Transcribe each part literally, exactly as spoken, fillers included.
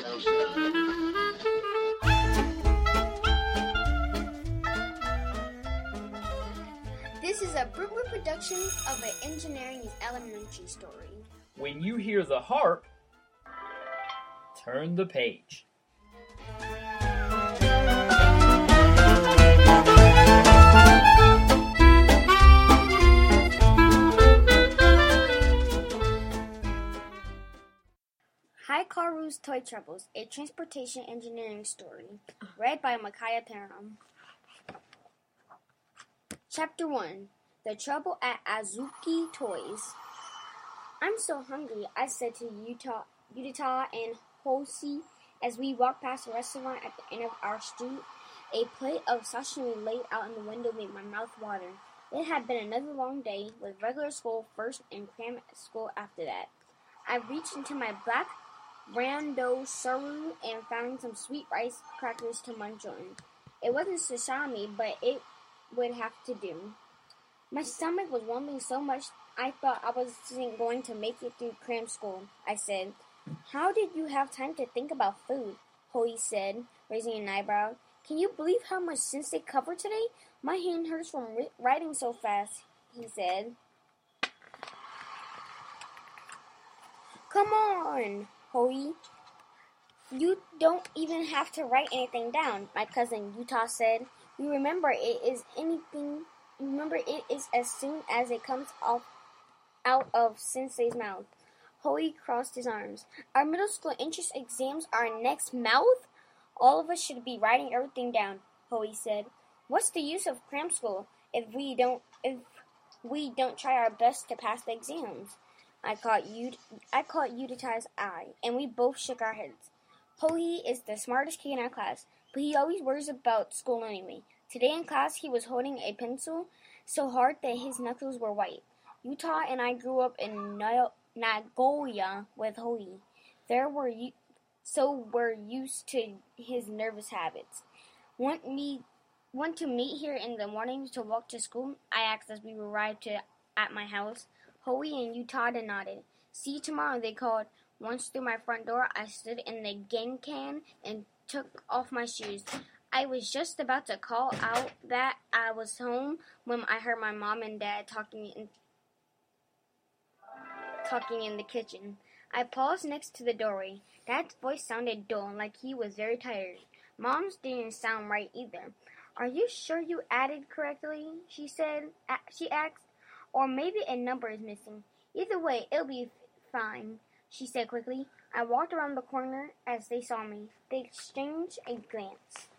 This is a Brookwood production of an Engineering is Elementary story. When you hear the harp, turn the page. Hikaru's Toy Troubles, a transportation engineering story, read by Micaiah Parham. Chapter one, The Trouble at Azuki Toys. I'm so hungry, I said to Yuta, Yudita and Hoshi as we walked past a restaurant at the end of our street. A plate of sashimi laid out in the window made my mouth water. It had been another long day, with regular school first and cram school after that. I reached into my black rando saru and found some sweet rice crackers to munch on. It wasn't sashimi, but it would have to do. My stomach was rumbling so much I thought I wasn't going to make it through cram school, I said. How did you have time to think about food? Hoi said, raising an eyebrow. Can you believe how much sense they covered today? My hand hurts from ri- writing so fast, he said. Come on, Hoi. You don't even have to write anything down, my cousin Yuta said. You remember it is anything. Remember it is as soon as it comes off out of Sensei's mouth. Hoi crossed his arms. Our middle school entrance exams are next month. All of us should be writing everything down, Hoi said. What's the use of cram school if we don't if we don't try our best to pass the exams? I caught Ud- I caught Yudita's eye, and we both shook our heads. Hoi is the smartest kid in our class, but he always worries about school anyway. Today in class, he was holding a pencil so hard that his knuckles were white. Yuta and I grew up in Na- Nagoya with Hoi. There were u- so we're used to his nervous habits. Want me want to meet here in the mornings to walk to school? I asked as we arrived to, at my house. Hoi and Yuta nodded. See you tomorrow, they called. Once through my front door, I stood in the genkan and took off my shoes. I was just about to call out that I was home when I heard my mom and dad talking in, talking in the kitchen. I paused next to the doorway. Dad's voice sounded dull, like he was very tired. Mom's didn't sound right either. Are you sure you added correctly? She said. She asked. Or maybe a number is missing. Either way, it'll be fine, she said quickly. I walked around the corner as they saw me. They exchanged a glance.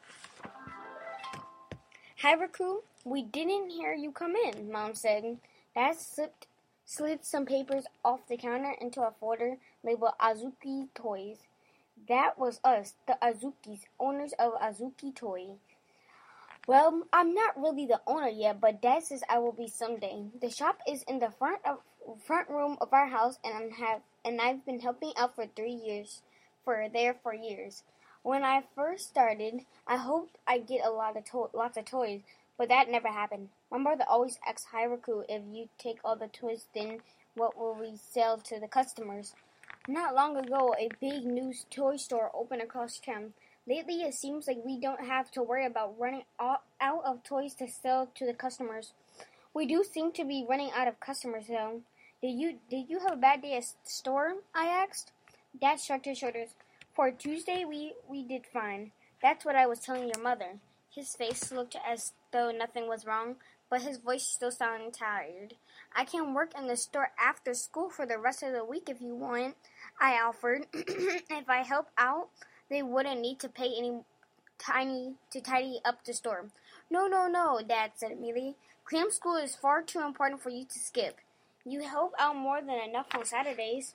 Hi, Raku. We didn't hear you come in, Mom said. Dad slipped, slid some papers off the counter into a folder labeled Azuki Toys. That was us, the Azukis, owners of Azuki Toy. Well, I'm not really the owner yet, but Dad says I will be someday. The shop is in the front of front room of our house, and I have and I've been helping out for three years, for there for years. When I first started, I hoped I'd get a lot of to- lots of toys, but that never happened. My mother always asks Hiraku, if you take all the toys, then what will we sell to the customers? Not long ago, a big new toy store opened across town. Lately, it seems like we don't have to worry about running out of toys to sell to the customers. We do seem to be running out of customers, though. Did you did you have a bad day at the store? I asked. Dad shrugged his shoulders. For Tuesday, we, we did fine. That's what I was telling your mother. His face looked as though nothing was wrong, but his voice still sounded tired. I can work in the store after school for the rest of the week if you want, I offered. If I help out, they wouldn't need to pay any tiny to tidy up the store. No, no, no, Dad said immediately. Cram school is far too important for you to skip. You help out more than enough on Saturdays.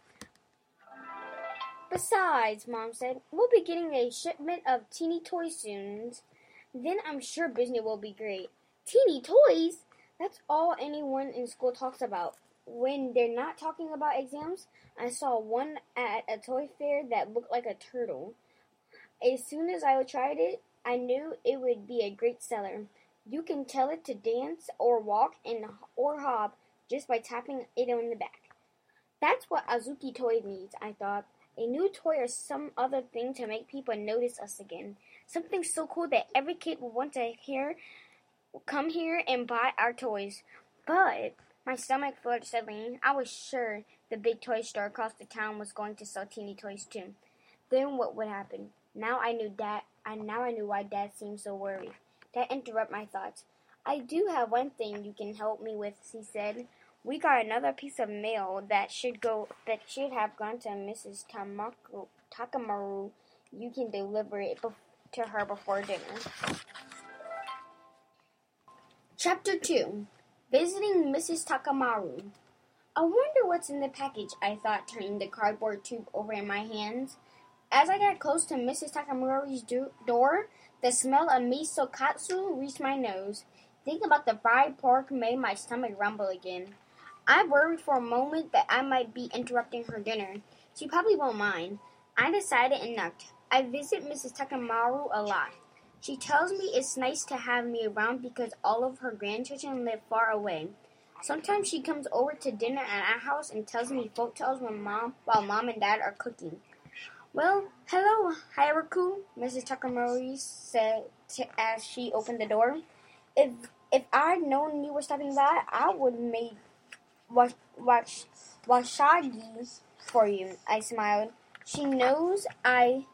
Besides, Mom said, we'll be getting a shipment of teeny toys soon. Then I'm sure business will be great. Teeny toys? That's all anyone in school talks about. When they're not talking about exams, I saw one at a toy fair that looked like a turtle. As soon as I tried it, I knew it would be a great seller. You can tell it to dance or walk and or hop just by tapping it on the back. That's what Azuki Toys needs, I thought. A new toy or some other thing to make people notice us again. Something so cool that every kid will want to hear, come here and buy our toys. But my stomach fluttered suddenly. I was sure the big toy store across the town was going to sell teeny toys too. Then what would happen? Now I knew Dad. I now I knew why Dad seemed so worried. That interrupted my thoughts. I do have one thing you can help me with, he said. We got another piece of mail that should go that should have gone to Missus Tamako, Takamaru. You can deliver it bef- to her before dinner. Chapter two. Visiting Missus Takamaru. I wonder what's in the package, I thought, turning the cardboard tube over in my hands. As I got close to Missus Takamaru's do- door, the smell of miso katsu reached my nose. Thinking about the fried pork made my stomach rumble again. I worried for a moment that I might be interrupting her dinner. She probably won't mind. I decided and knocked. I visit Missus Takamaru a lot. She tells me it's nice to have me around because all of her grandchildren live far away. Sometimes she comes over to dinner at our house and tells me folk tales when mom, while mom and dad are cooking. Well, hello, Haruku, Missus Takamaru said t- as she opened the door. If if I'd known you were stopping by, I would have made wash, wash, washagi for you, I smiled. She knows I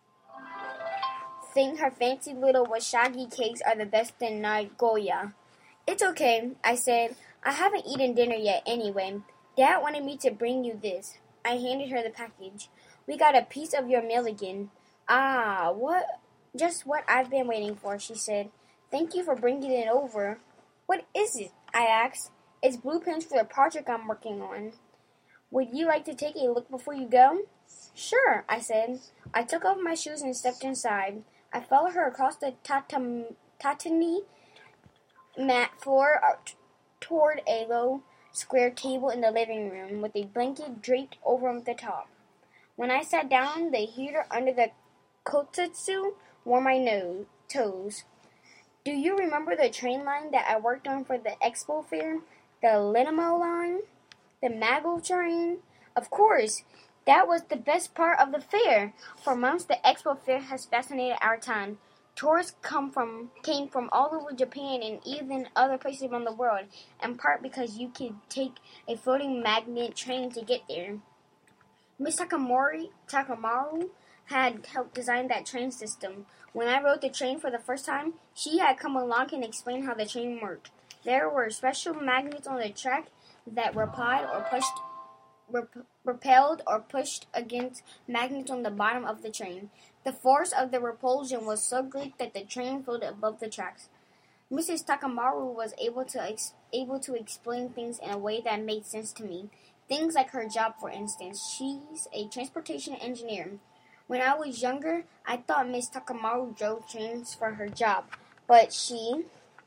think her fancy little washagi cakes are the best in Nagoya. It's okay, I said. I haven't eaten dinner yet anyway. Dad wanted me to bring you this. I handed her the package. We got a piece of your mail again. Ah, what? Just what I've been waiting for, she said. Thank you for bringing it over. What is it? I asked. It's blueprints for the project I'm working on. Would you like to take a look before you go? Sure, I said. I took off my shoes and stepped inside. I followed her across the tatam- tatami mat floor t- toward a low square table in the living room with a blanket draped over the top. When I sat down, the heater under the kotetsu warmed my nose, toes. Do you remember the train line that I worked on for the expo fair? The Linamo line? The Mago train? Of course, that was the best part of the fair. For months, the expo fair has fascinated our town. Tourists come from came from all over Japan and even other places around the world, in part because you could take a floating magnet train to get there. Miss Takamori, Takamaru had helped design that train system. When I rode the train for the first time, she had come along and explained how the train worked. There were special magnets on the track that repelled or pushed, rep- repelled or pushed against magnets on the bottom of the train. The force of the repulsion was so great that the train floated above the tracks. Missus Takamaru was able to ex- able to explain things in a way that made sense to me. Things like her job, for instance. She's a transportation engineer. When I was younger, I thought Miss Takamaru drove trains for her job, but she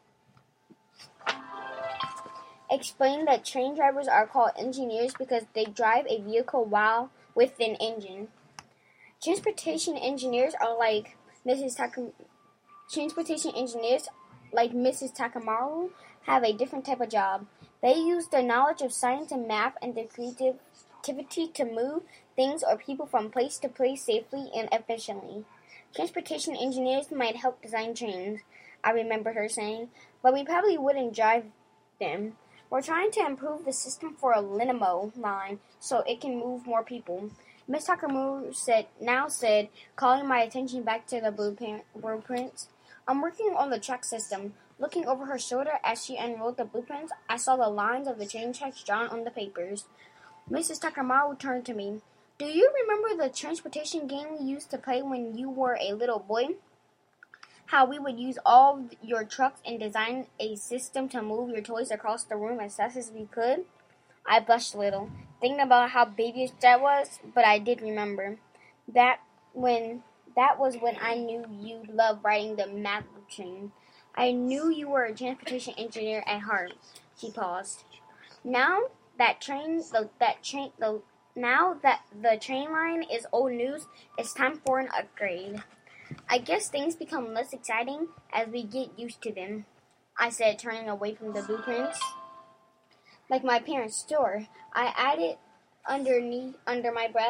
explained that train drivers are called engineers because they drive a vehicle while with an engine. Transportation engineers are like Missus Takam- Transportation engineers like Missus Takamaru have a different type of job. They use their knowledge of science and math and their creativity to move things or people from place to place safely and efficiently. Transportation engineers might help design trains, I remember her saying, but we probably wouldn't drive them. We're trying to improve the system for a Linamo line so it can move more people. Miss Takamaru said, now said, calling my attention back to the blueprints. I'm working on the track system. Looking over her shoulder as she unrolled the blueprints, I saw the lines of the train tracks drawn on the papers. Missus Takamaru turned to me. Do you remember the transportation game we used to play when you were a little boy? How we would use all your trucks and design a system to move your toys across the room as fast as we could? I blushed a little, thinking about how babyish that was, but I did remember. That when that was when I knew you loved riding the Mago train. I knew you were a transportation engineer at heart. She paused. Now that train the that train the now that the train line is old news, it's time for an upgrade. I guess things become less exciting as we get used to them, I said, turning away from the blueprints. Like my parents' store, I added underneath under my breath.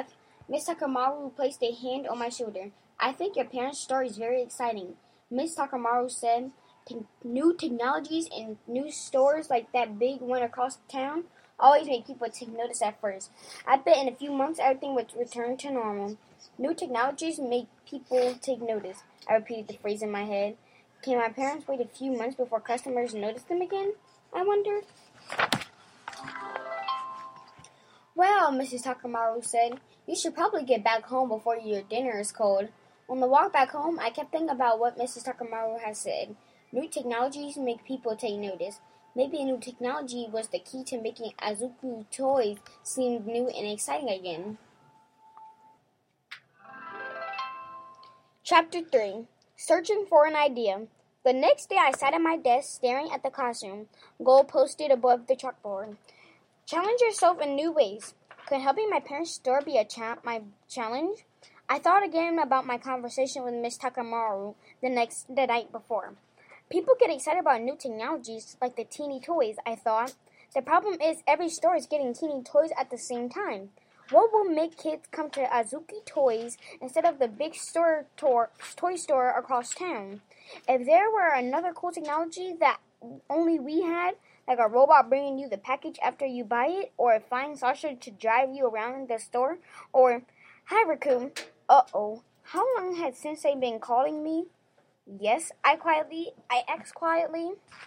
Miss Takamaru placed a hand on my shoulder. I think your parents' story is very exciting. Miss Takamaru said, Te- new technologies and new stores like that big one across town always make people take notice at first. I bet in a few months everything would return to normal. New technologies make people take notice. I repeated the phrase in my head. Can my parents wait a few months before customers notice them again? I wondered. Well, Missus Takamaru said, you should probably get back home before your dinner is cold. On the walk back home, I kept thinking about what Missus Takamaru had said. New technologies make people take notice. Maybe a new technology was the key to making Azuki toys seem new and exciting again. Chapter three. Searching for an Idea. The next day I sat at my desk staring at the classroom, goal posted above the chalkboard. Challenge yourself in new ways. Could helping my parents' store be a cha- my challenge? I thought again about my conversation with Miss Takamaru the next the night before. People get excited about new technologies like the teeny toys, I thought. The problem is every store is getting teeny toys at the same time. What will make kids come to Azuki Toys instead of the big store tor- toy store across town? If there were another cool technology that only we had, like a robot bringing you the package after you buy it, or a flying saucer to drive you around the store, or, hi Raccoon, uh-oh, how long had Sensei been calling me? Yes, I quietly, I asked quietly.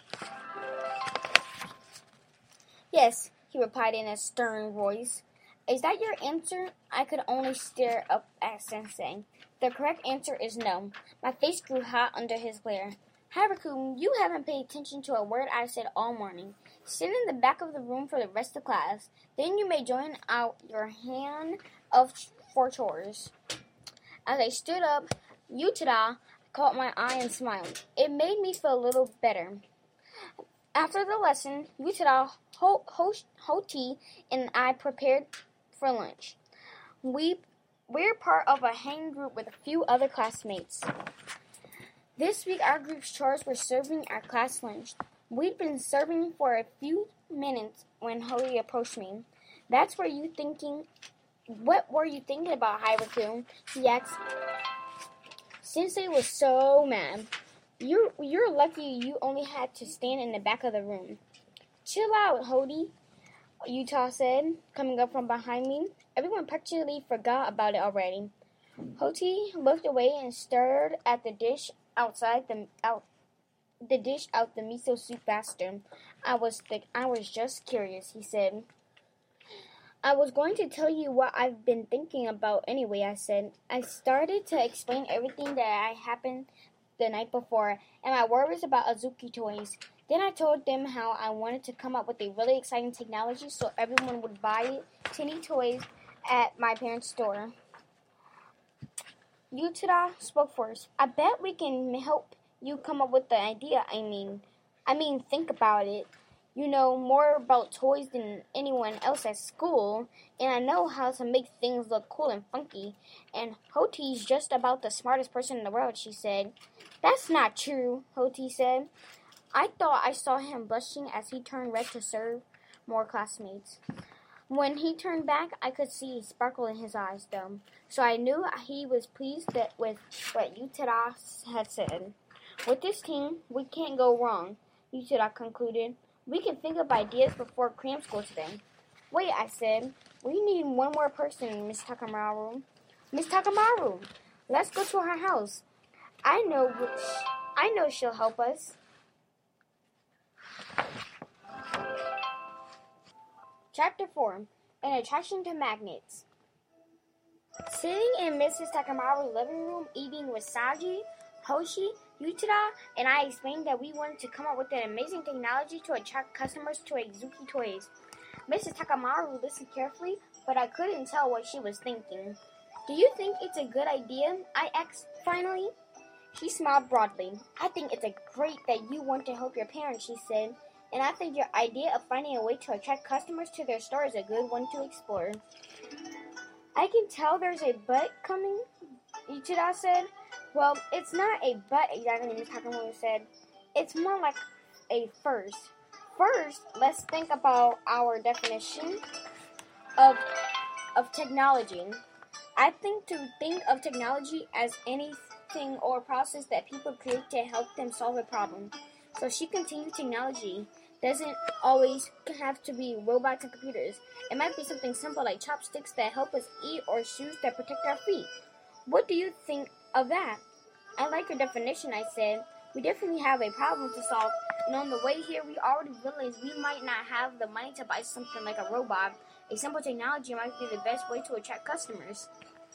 Yes, he replied in a stern voice. Is that your answer? I could only stare up at Sensei. The correct answer is no. My face grew hot under his glare. Haruku, you haven't paid attention to a word I've said all morning. Sit in the back of the room for the rest of class. Then you may join out your hand of for chores. As I stood up, Utada caught my eye and smiled. It made me feel a little better. After the lesson, Utada, Ho- Ho- Hoti, and I prepared for lunch. We, we're part of a hang group with a few other classmates. This week, our group's chores were serving our class lunch. We'd been serving for a few minutes when Hoti approached me. That's where you thinking, what were you thinking about, Haruku? He asked. Sensei was so mad. You're, you're lucky you only had to stand in the back of the room. Chill out, Hoti, Utah said, coming up from behind me. Everyone practically forgot about it already. Hoti looked away and stared at the dish outside the out the dish out the miso soup bastard. I was th- I was just curious, he said. I was going to tell you what I've been thinking about anyway, I said. I started to explain everything that I happened the night before and my worries about Azuki toys. Then I told them how I wanted to come up with a really exciting technology so everyone would buy teeny toys at my parents' store. Utada spoke first. I bet we can help you come up with the idea, I mean. I mean, think about it. You know more about toys than anyone else at school, and I know how to make things look cool and funky. And Hoti's just about the smartest person in the world, she said. That's not true, Hoti said. I thought I saw him blushing as he turned red to serve more classmates. When he turned back, I could see a sparkle in his eyes, though, so I knew he was pleased that with what Utada had said. With this team, we can't go wrong, Utada concluded. We can think of ideas before cram school today. Wait, I said. We need one more person, Miss Takamaru. Miss Takamaru, let's go to her house. I know, I know she'll help us. Chapter four. An Attraction to Magnets. Sitting in Missus Takamaru's living room eating with Saji, Hoshi, Utada, and I explained that we wanted to come up with an amazing technology to attract customers to Azuki Toys. Missus Takamaru listened carefully, but I couldn't tell what she was thinking. Do you think it's a good idea? I asked finally. She smiled broadly. I think it's a great that you want to help your parents, she said. And I think your idea of finding a way to attract customers to their store is a good one to explore. I can tell there's a but coming, Ichida said. Well, it's not a but exactly, Miss Takamaru said. It's more like a first. First, let's think about our definition of, of technology. I think to think of technology as anything or process that people create to help them solve a problem. So she continued, technology doesn't always have to be robots and computers. It might be something simple like chopsticks that help us eat or shoes that protect our feet. What do you think of that? I like your definition, I said. We definitely have a problem to solve, and on the way here we already realized we might not have the money to buy something like a robot. A simple technology might be the best way to attract customers.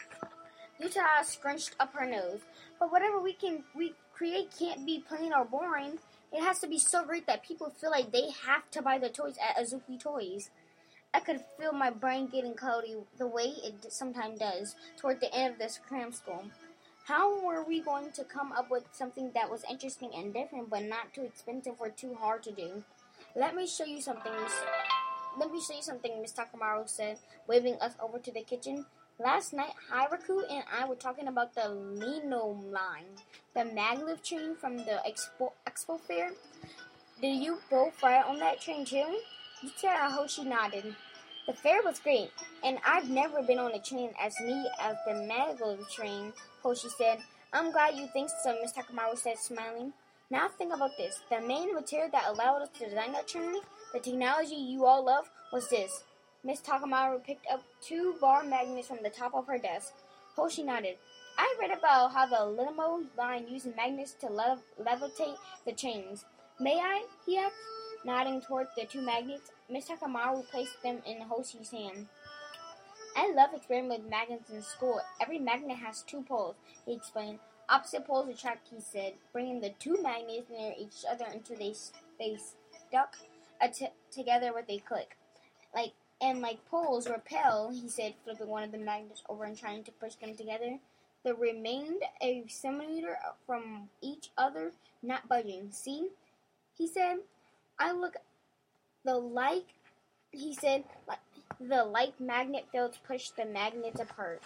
Utah scrunched up her nose. But whatever we can we create can't be plain or boring. It has to be so great that people feel like they have to buy the toys at Azuki Toys. I could feel my brain getting cloudy the way it sometimes does toward the end of this cram school. How were we going to come up with something that was interesting and different but not too expensive or too hard to do? Let me show you something, Miss Let me show you something, Miss Takamaru said, waving us over to the kitchen. Last night, Hiraku and I were talking about the Lino line, the maglev train from the expo, expo fair. Did you both ride on that train too? Yuta Hoshi nodded. The fair was great, and I've never been on a train as neat as the maglev train, Hoshi said. I'm glad you think so, Miss Takamaru said, smiling. Now think about this. The main material that allowed us to design that train, the technology you all love, was this. Miss Takamaru picked up two bar magnets from the top of her desk. Hoshi nodded. I read about how the Limo line used magnets to lev- levitate the trains. May I? He asked, nodding toward the two magnets. Miss Takamaru placed them in Hoshi's hand. I love experimenting with magnets in school. Every magnet has two poles, he explained. Opposite poles attract, he said, bringing the two magnets near each other until they, they stuck t- together with a click. Like And like poles repel, he said, flipping one of the magnets over and trying to push them together. They remained a centimeter from each other, not budging. See? He said, I look the like, he said, like, the like magnet fields push the magnets apart.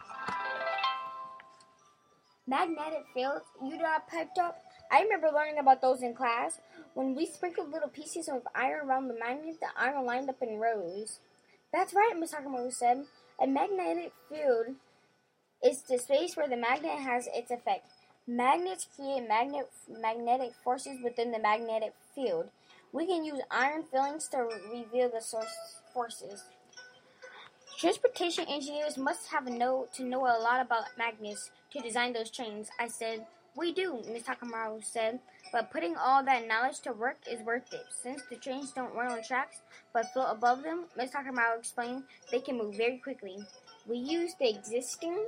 Magnetic fields? Yuta piped up. I remember learning about those in class. When we sprinkled little pieces of iron around the magnet, the iron lined up in rows. That's right, Miss Takamaru said. A magnetic field is the space where the magnet has its effect. Magnets create magnet, magnetic forces within the magnetic field. We can use iron fillings to reveal the source forces. Transportation engineers must have a know to know a lot about magnets to design those trains, I said. We do, Miss Takamaru said, but putting all that knowledge to work is worth it. Since the trains don't run on tracks but float above them, Miss Takamaru explained, they can move very quickly. We use the existing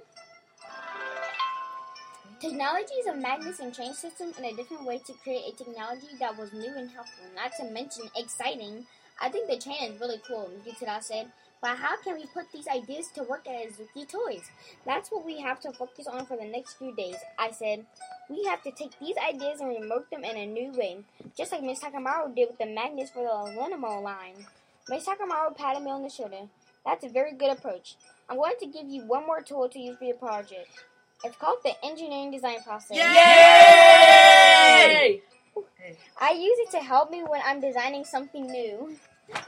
technologies of magnets and train systems in a different way to create a technology that was new and helpful, not to mention exciting. I think the train is really cool, Yutada said. But how can we put these ideas to work at Azuki Toys? That's what we have to focus on for the next few days, I said. We have to take these ideas and remote them in a new way, just like Miss Takamaru did with the magnets for the Linamo line. Miss Takamaru patted me on the shoulder. That's a very good approach. I'm going to give you one more tool to use for your project. It's called the engineering design process. Yay! I use it to help me when I'm designing something new.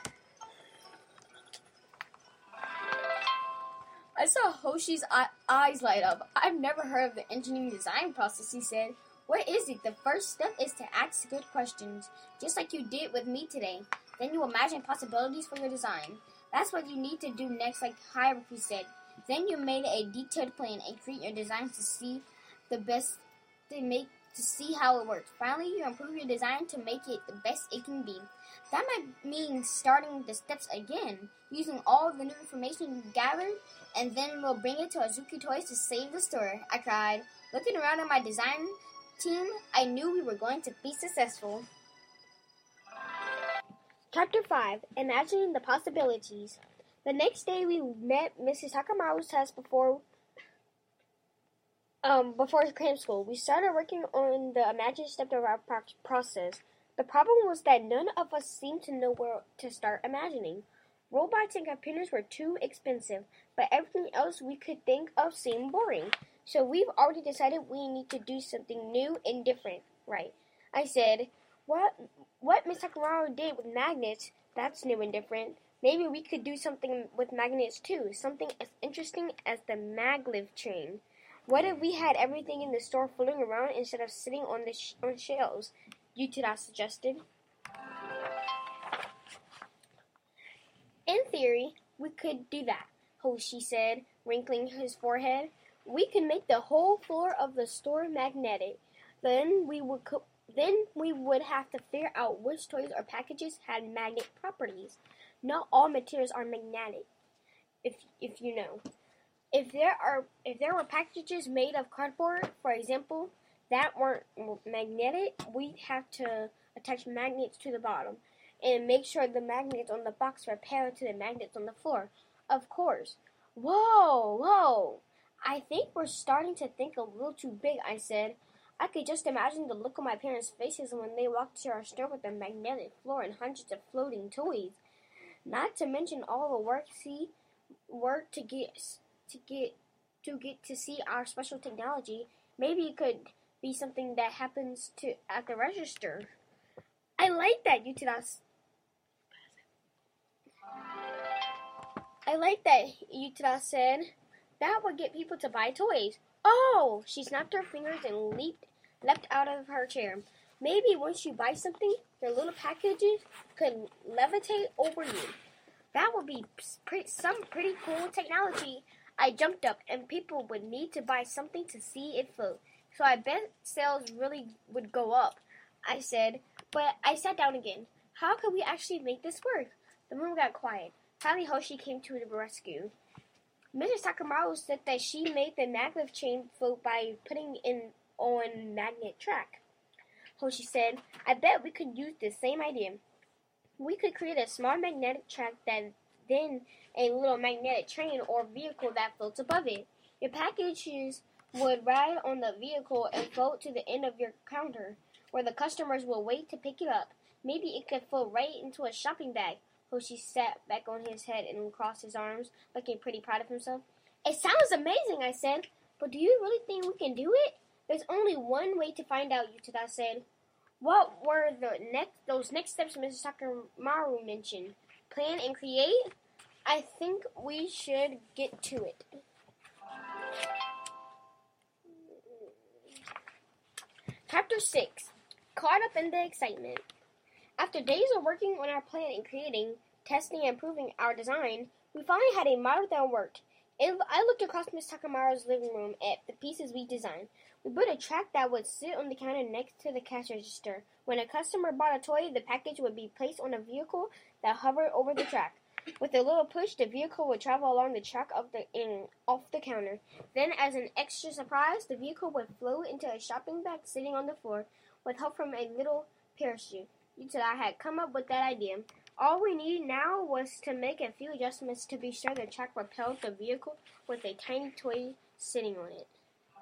I saw Hoshi's eyes light up. I've never heard of the engineering design process, he said. What is it? The first step is to ask good questions, just like you did with me today. Then you imagine possibilities for your design. That's what you need to do next, like Hiraku said. Then you made a detailed plan and create your design to see the best, to make, to see how it works. Finally, you improve your design to make it the best it can be. That might mean starting the steps again, using all the new information you gathered, and then we'll bring it to Azuki Toys to save the store, I cried. Looking around at my design team, I knew we were going to be successful. Chapter five. Imagining the Possibilities. The next day we met Missus Takamaru's test before um, before cram school. We started working on the imagined step of our pro- process. The problem was that none of us seemed to know where to start imagining. Robots and computers were too expensive, but everything else we could think of seemed boring. So we've already decided we need to do something new and different, right? I said, what what Miss Takamaru did with magnets, that's new and different. Maybe we could do something with magnets too, something as interesting as the maglev train. What if we had everything in the store floating around instead of sitting on the sh- on shelves? Yutada suggested. In theory, we could do that, Hoshi said, wrinkling his forehead. We could make the whole floor of the store magnetic. Then we would co- then we would have to figure out which toys or packages had magnet properties. Not all materials are magnetic, if if you know. If there are if there were packages made of cardboard, for example, that weren't magnetic, we'd have to attach magnets to the bottom and make sure the magnets on the box were paired to the magnets on the floor. Of course. Whoa, whoa. I think we're starting to think a little too big, I said. I could just imagine the look on my parents' faces when they walked to our store with a magnetic floor and hundreds of floating toys. Not to mention all the work see work to get to get to get to see our special technology. Maybe it could be something that happens to at the register. I like that, Yutada. I like that, Yutada said. That would get people to buy toys. Oh! She snapped her fingers and leaped, leapt out of her chair. Maybe once you buy something, the little packages could levitate over you. That would be pre- some pretty cool technology. I jumped up, and people would need to buy something to see it float. So I bet sales really would go up, I said. But I sat down again. How could we actually make this work? The room got quiet. Finally, Hoshi came to the rescue. Missus Takamaru said that she made the maglev chain float by putting it on magnet track. Hoshi said, I bet we could use the same idea. We could create a small magnetic track that then a little magnetic train or vehicle that floats above it. Your packages would ride on the vehicle and float to the end of your counter, where the customers will wait to pick it up. Maybe it could float right into a shopping bag. Hoshi sat back on his head and crossed his arms, looking pretty proud of himself. It sounds amazing, I said, but do you really think we can do it? There's only one way to find out, Yutada said. What were the next those next steps Missus Takamaru mentioned? Plan and create? I think we should get to it. Chapter six. Caught up in the excitement. After days of working on our plan and creating, testing, and improving our design, we finally had a model that worked. It, I looked across Miss Takamaru's living room at the pieces we designed. We built a track that would sit on the counter next to the cash register. When a customer bought a toy, the package would be placed on a vehicle that hovered over the track. With a little push, the vehicle would travel along the track of the in off the counter. Then, as an extra surprise, the vehicle would float into a shopping bag sitting on the floor, with help from a little parachute. Yutada had come up with that idea. All we needed now was to make a few adjustments to be sure the track repelled the vehicle with a tiny toy sitting on it.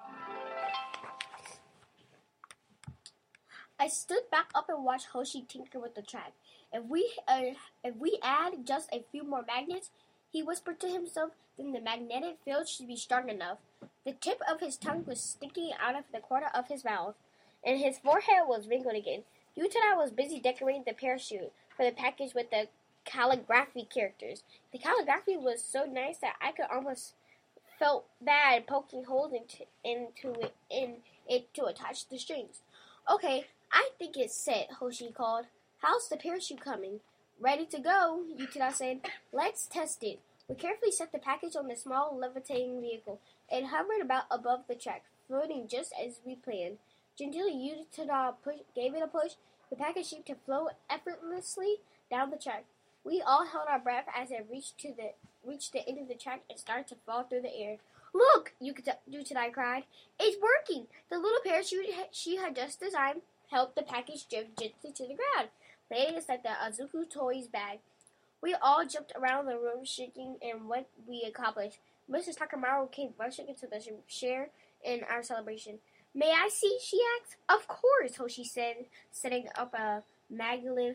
I stood back up and watched Hoshi tinker with the track. If we uh, if we add just a few more magnets, he whispered to himself, then the magnetic field should be strong enough. The tip of his tongue was sticking out of the corner of his mouth, and his forehead was wrinkled again. Yutada was busy decorating the parachute for the package with the calligraphy characters. The calligraphy was so nice that I could almost felt bad poking holes into, into it in it to attach the strings. Okay, I think it's set, Hoshi called. How's the parachute coming? Ready to go, Yutada said. Let's test it. We carefully set the package on the small levitating vehicle. It hovered about above the track, floating just as we planned. Gingerly, Yutada push, gave it a push. The package seemed to float effortlessly down the track. We all held our breath as it reached to the reached the end of the track and started to fall through the air. Look! Yutada cried. It's working! The little parachute she had just designed helped the package drift gently to the ground, laying it like the Azuku Toys bag. We all jumped around the room, shaking in what we accomplished. Missus Takamaru came rushing into the share in our celebration. May I see? She asked. Of course, Hoshi said, setting up a maglev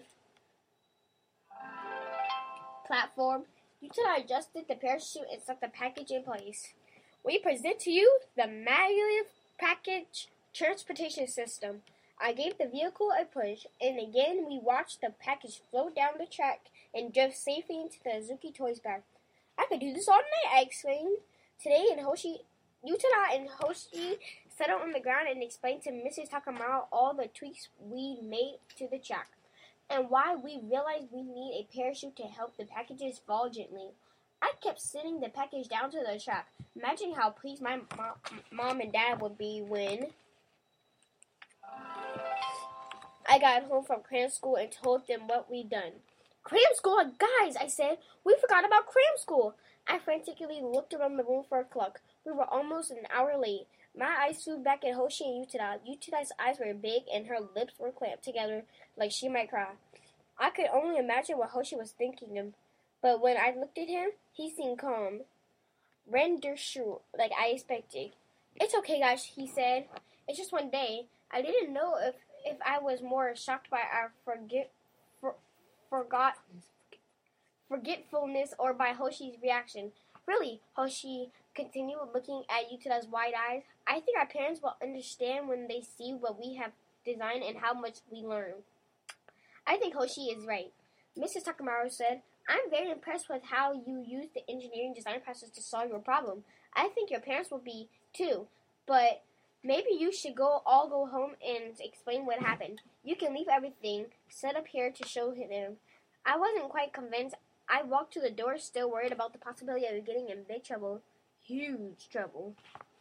platform. Yutada adjusted the parachute and stuck the package in place. We present to you the maglev package transportation system. I gave the vehicle a push, and again we watched the package float down the track and drift safely into the Azuki Toys bag. I could do this all night, I exclaimed. Today, and Hoshi, Utena and Hoshi settled on the ground and explained to Missus Takamaru all the tweaks we made to the track, and why we realized we need a parachute to help the packages fall gently. I kept sending the package down to the track. Imagine how pleased my mom, mom and dad would be when I got home from cram school and told them what we'd done. Cram school? Guys, I said, we forgot about cram school. I frantically looked around the room for a clock. We were almost an hour late. My eyes flew back at Hoshi and Utena. Utena's eyes were big and her lips were clamped together like she might cry. I could only imagine what Hoshi was thinking of. But when I looked at him, he seemed calm. Render sure, like I expected. It's okay, guys, he said. It's just one day. I didn't know if, if I was more shocked by our forget, for, forgot, forgetfulness or by Hoshi's reaction. Really, Hoshi continued, looking at Utena's wide eyes. I think our parents will understand when they see what we have designed and how much we learn. I think Hoshi is right. Missus Takamaru said, I'm very impressed with how you use the engineering design process to solve your problem. I think your parents will be, too. But maybe you should go all go home and explain what happened. You can leave everything set up here to show them. I wasn't quite convinced. I walked to the door, still worried about the possibility of getting in big trouble. Huge trouble.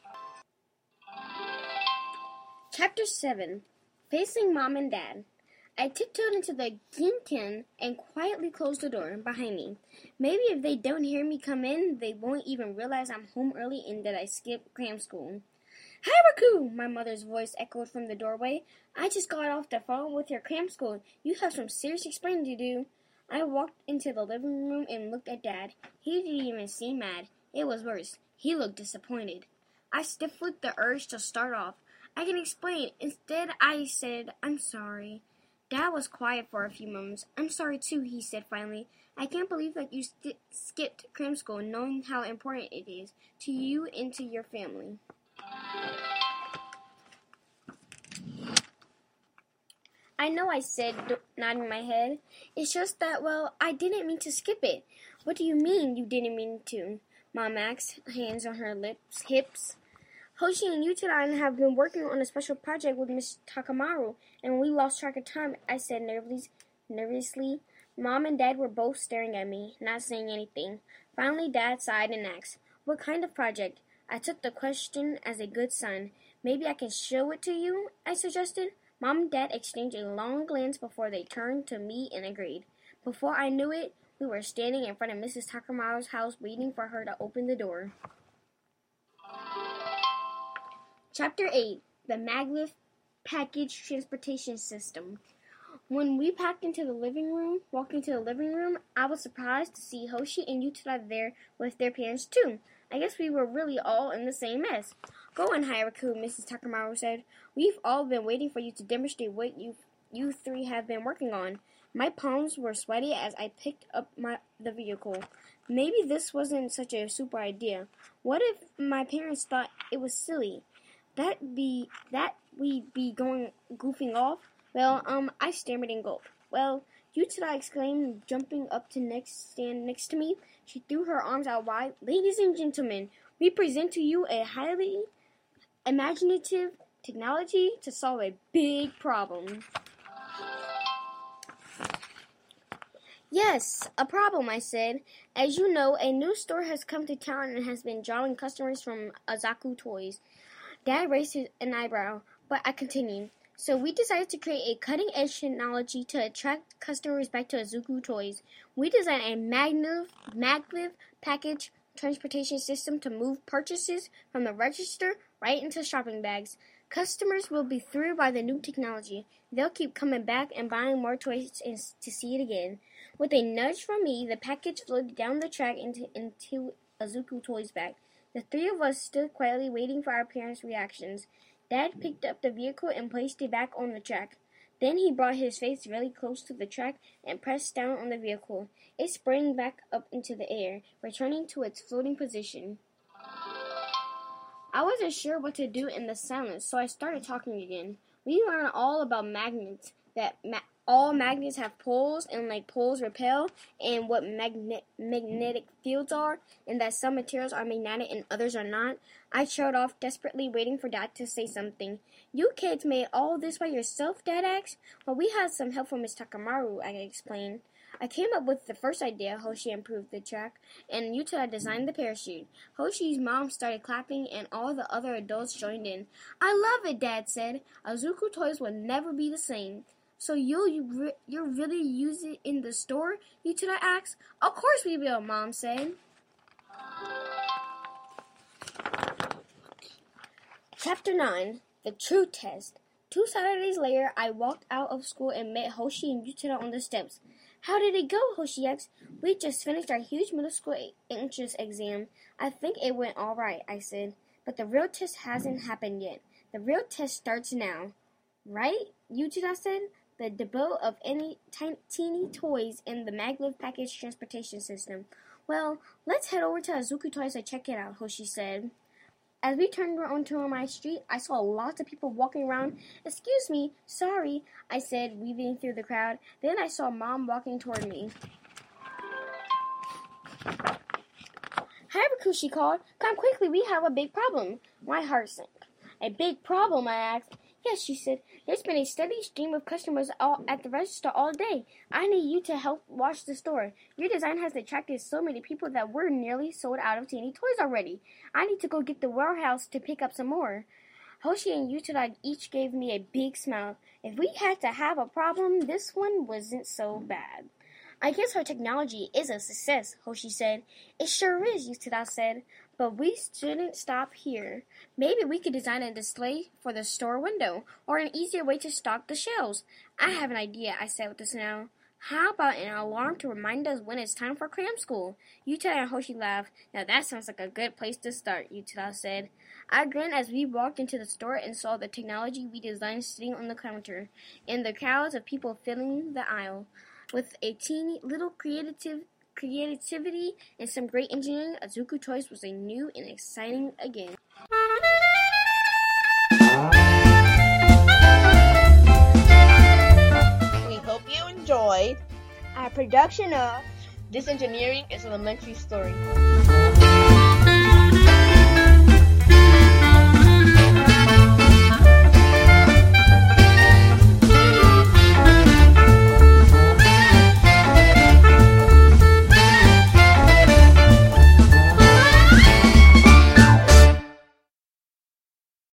Chapter seven. Facing Mom and Dad. I tiptoed into the ginkan and quietly closed the door behind me. Maybe if they don't hear me come in, they won't even realize I'm home early and that I skipped cram school. Hiraku! My mother's voice echoed from the doorway. I just got off the phone with your cram school. You have some serious explaining to do. I walked into the living room and looked at Dad. He didn't even seem mad. It was worse. He looked disappointed. I stifled the urge to start off. I can explain. Instead, I said, I'm sorry. Dad was quiet for a few moments. I'm sorry, too, he said finally. I can't believe that you st- skipped cram school knowing how important it is to you and to your family. I know, I said, nodding my head. It's just that, well, I didn't mean to skip it. What do you mean you didn't mean to? Mom asked, hands on her lips, hips. Hoshi and Utena have been working on a special project with Miss Takamaru, and we lost track of time, I said nervously. nervously. Mom and Dad were both staring at me, not saying anything. Finally, Dad sighed and asked, what kind of project? I took the question as a good son. Maybe I can show it to you, I suggested. Mom and Dad exchanged a long glance before they turned to me and agreed. Before I knew it, we were standing in front of Missus Takamaru's house waiting for her to open the door. Chapter eight. The Maglev Package Transportation System. When we packed into the living room, walked into the living room, I was surprised to see Hoshi and Utena there with their parents too. I guess we were really all in the same mess. Go on, Hiraku, Missus Takamaru said. We've all been waiting for you to demonstrate what you you three have been working on. My palms were sweaty as I picked up my the vehicle. Maybe this wasn't such a super idea. What if my parents thought it was silly? That be that we'd be going goofing off? Well, um, I stammered and gulped. Well, Utena exclaimed, jumping up to next stand next to me. She threw her arms out wide. Ladies and gentlemen, we present to you a highly imaginative technology to solve a big problem. Yes, a problem, I said. As you know, a new store has come to town and has been drawing customers from Azaku Toys. Dad raised his, an eyebrow, but I continued. So we decided to create a cutting-edge technology to attract customers back to Azaku Toys. We designed a maglev, maglev package transportation system to move purchases from the register right into shopping bags. Customers will be thrilled by the new technology. They'll keep coming back and buying more toys and, to see it again. With a nudge from me, the package floated down the track into, into Azaku Toys' bag. The three of us stood quietly waiting for our parents' reactions. Dad picked up the vehicle and placed it back on the track. Then he brought his face really close to the track and pressed down on the vehicle. It sprang back up into the air, returning to its floating position. I wasn't sure what to do in the silence, so I started talking again. We learned all about magnets, that ma- all magnets have poles, and like poles repel, and what magne- magnetic fields are, and that some materials are magnetic and others are not. I showed off, desperately waiting for Dad to say something. You kids made all this by yourself, Dad asked. Well, we had some help from Miss Takamaru, I explained. I came up with the first idea, Hoshi improved the track, and Yuta designed the parachute. Hoshi's mom started clapping, and all the other adults joined in. I love it, Dad said. Azuku Toys will never be the same. So you'll you re- you'll really use it in the store? Yuta asked. Of course we will, Mom said. Chapter nine. The True Test. Two Saturdays later, I walked out of school and met Hoshi and Yuta on the steps. How did it go, Hoshi asked. We just finished our huge middle school entrance exam. I think it went all right, I said. But the real test hasn't happened yet. The real test starts now. Right? Yuta said. The debut of any tiny, teeny toys in the maglev package transportation system. Well, let's head over to Azuku Toys to check it out, Hoshi said. As we turned onto my street, I saw lots of people walking around. Excuse me, sorry, I said, weaving through the crowd. Then I saw Mom walking toward me. Haruku, she called. Come quickly, we have a big problem. My heart sank. A big problem, I asked. Yes, she said. There's been a steady stream of customers all at the register all day. I need you to help watch the store. Your design has attracted so many people that we're nearly sold out of teeny toys already. I need to go get the warehouse to pick up some more. Hoshi and Yuta each gave me a big smile. If we had to have a problem, this one wasn't so bad. I guess our technology is a success, Hoshi said. It sure is, Yuta said. But we shouldn't stop here. Maybe we could design a display for the store window, or an easier way to stock the shelves. I have an idea, I said with a smile. How about an alarm to remind us when it's time for cram school? Yuta and Hoshi laughed. Now that sounds like a good place to start, Yuta said. I grinned as we walked into the store and saw the technology we designed sitting on the counter, and the crowds of people filling the aisle. With a teeny little creative creativity and some great engineering, Azuku Toys was a new and exciting again. We hope you enjoyed Our production of This Engineering is Elementary Story.